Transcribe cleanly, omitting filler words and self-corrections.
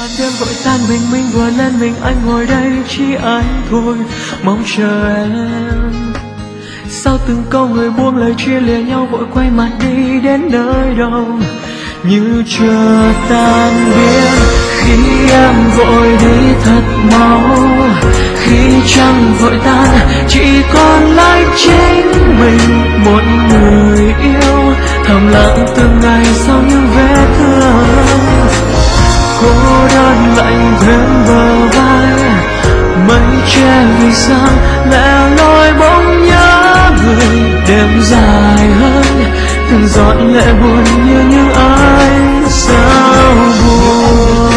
màn đêm vội tan, bình minh vừa lên, mình anh ngồi đây chỉ anh thôi mong chờ em. Sau từng câu người buông lời chia lìa nhau, vội quay mặt đi đến nơi đâu như chờ tan biến. Khi em vội đi thật mau, khi trăng vội tan, chỉ còn lại chính mình một người yêu thầm lặng từng ngày sau những vết thương. Cô đơn lạnh thêm bờ vai, mây che vì sao lẻ loi bóng nhớ người. Đêm dài hơn từng giọt lệ buồn như những ánh sao buồn.